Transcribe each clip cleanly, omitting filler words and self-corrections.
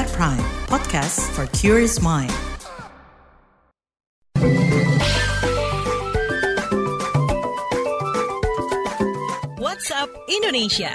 at Prime, podcast for curious mind. WhatsApp Indonesia.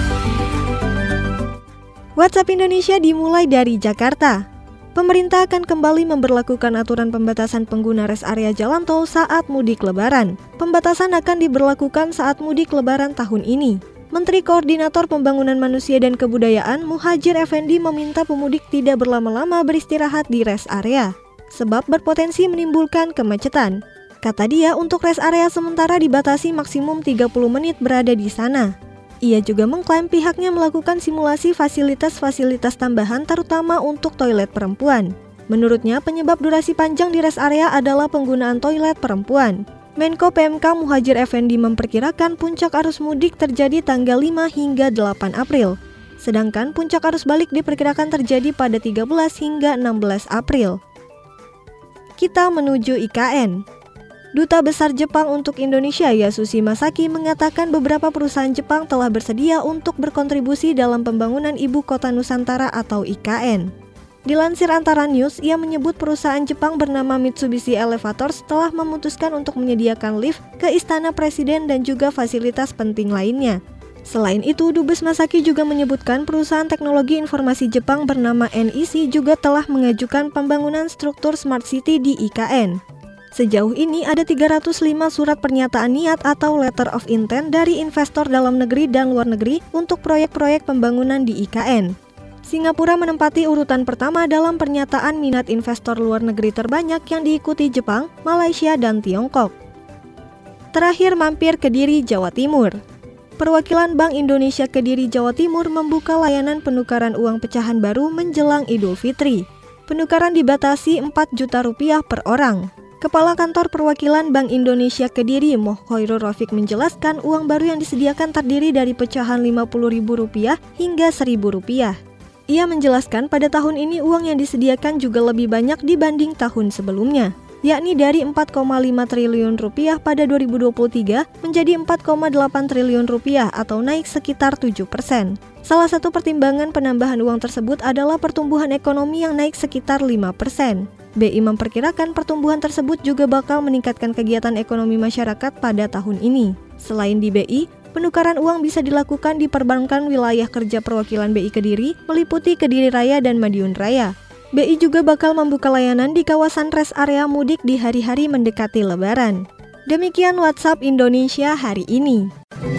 WhatsApp Indonesia dimulai dari Jakarta. Pemerintah akan kembali memberlakukan aturan pembatasan pengguna rest area jalan tol saat mudik lebaran. Pembatasan akan diberlakukan saat mudik lebaran tahun ini. Menteri Koordinator Pembangunan Manusia dan Kebudayaan Muhadjir Effendi meminta pemudik tidak berlama-lama beristirahat di rest area, sebab berpotensi menimbulkan kemacetan. Kata dia, untuk rest area sementara dibatasi maksimum 30 menit berada di sana. Ia juga mengklaim pihaknya melakukan simulasi fasilitas-fasilitas tambahan terutama untuk toilet perempuan. Menurutnya, penyebab durasi panjang di rest area adalah penggunaan toilet perempuan. Menko PMK Muhadjir Effendi memperkirakan puncak arus mudik terjadi tanggal 5 hingga 8 April. Sedangkan puncak arus balik diperkirakan terjadi pada 13 hingga 16 April. Kita menuju IKN. Duta Besar Jepang untuk Indonesia Yasushi Masaki mengatakan beberapa perusahaan Jepang telah bersedia untuk berkontribusi dalam pembangunan Ibu Kota Nusantara atau IKN. Dilansir Antara News, ia menyebut perusahaan Jepang bernama Mitsubishi Elevators telah memutuskan untuk menyediakan lift ke Istana Presiden dan juga fasilitas penting lainnya. Selain itu, Dubes Masaki juga menyebutkan perusahaan teknologi informasi Jepang bernama NEC juga telah mengajukan pembangunan struktur Smart City di IKN. Sejauh ini ada 305 surat pernyataan niat atau letter of intent dari investor dalam negeri dan luar negeri untuk proyek-proyek pembangunan di IKN. Singapura menempati urutan pertama dalam pernyataan minat investor luar negeri terbanyak yang diikuti Jepang, Malaysia, dan Tiongkok. Terakhir mampir Kediri, Jawa Timur. Perwakilan Bank Indonesia Kediri, Jawa Timur membuka layanan penukaran uang pecahan baru menjelang Idul Fitri. Penukaran dibatasi Rp4 juta per orang. Kepala Kantor Perwakilan Bank Indonesia Kediri, Moh Khairul Rafiq menjelaskan uang baru yang disediakan terdiri dari pecahan Rp50.000 hingga Rp1.000. Ia menjelaskan pada tahun ini uang yang disediakan juga lebih banyak dibanding tahun sebelumnya, yakni dari Rp4,5 triliun pada 2023 menjadi Rp4,8 triliun atau naik sekitar 7%. Salah satu pertimbangan penambahan uang tersebut adalah pertumbuhan ekonomi yang naik sekitar 5%. BI memperkirakan pertumbuhan tersebut juga bakal meningkatkan kegiatan ekonomi masyarakat pada tahun ini. Selain di BI, penukaran uang bisa dilakukan di perbankan wilayah kerja perwakilan BI Kediri, meliputi Kediri Raya dan Madiun Raya. BI juga bakal membuka layanan di kawasan rest area mudik di hari-hari mendekati Lebaran. Demikian WhatsApp Indonesia hari ini.